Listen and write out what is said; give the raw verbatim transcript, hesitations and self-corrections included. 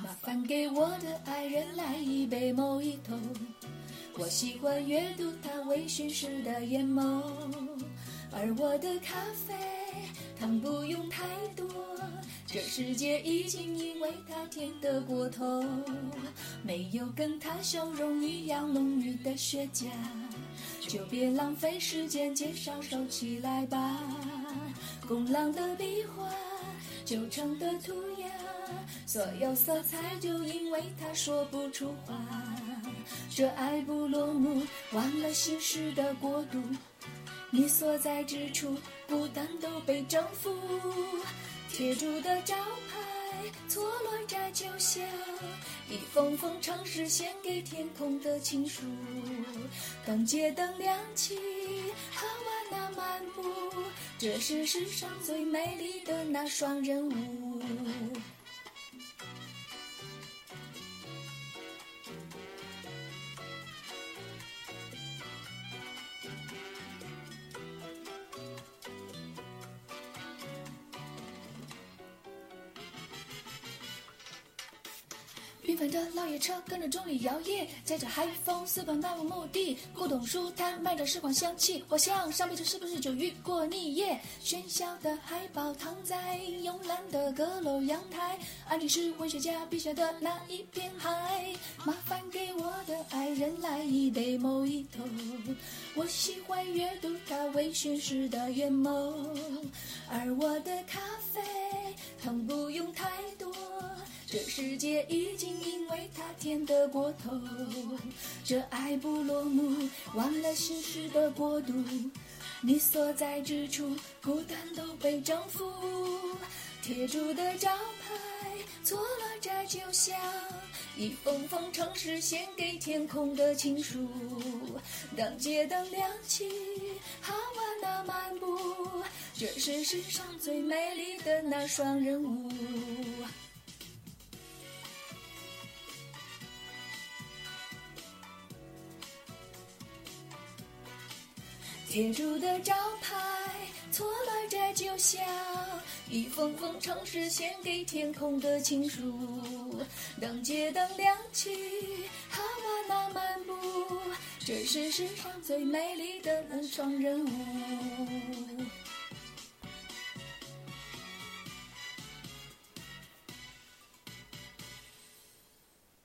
麻烦给我的爱人来一杯莫吉托。我喜欢阅读他微醺时的眼眸，而我的咖啡糖不用太多，这世界已经因为他甜得过头，没有跟他笑容一样浓郁的雪茄，就别浪费时间介绍，收起来吧。工郎的笔画，旧城的涂鸦，所有色彩就因为他说不出话。这爱不落幕，忘了心事的国度，你所在之处，孤单都被征服。贴住的招牌，错落在酒香，一封封城市献给天空的情书。当街灯亮起，哈瓦那漫步，这是世上最美丽的那双人舞。缤纷的老爷车跟着钟里摇曳，载着海风私奔漫无目的，古董书摊卖着时光香气。我想上辈子是不是就遇过你耶？喧嚣的海报躺在慵懒的阁楼阳台，安静是文学家笔下的那一片海。麻烦给我的爱人来一杯莫吉托，我喜欢阅读他微醺时的眼眸，而我的咖啡糖不用太多，这世界已经因为他甜得过头，这爱不落幕，忘了心事的国度，你所在之处，孤单都被征服。贴住的招牌，错落在酒香，一封封城市献给天空的情书。当街灯亮起，哈瓦那漫步，这是世上最美丽的那双人舞。贴住的招牌，错落在酒香，一封封城市献给天空的情书。当街灯亮起，哈瓦那漫步，这是世上最美丽的双人舞。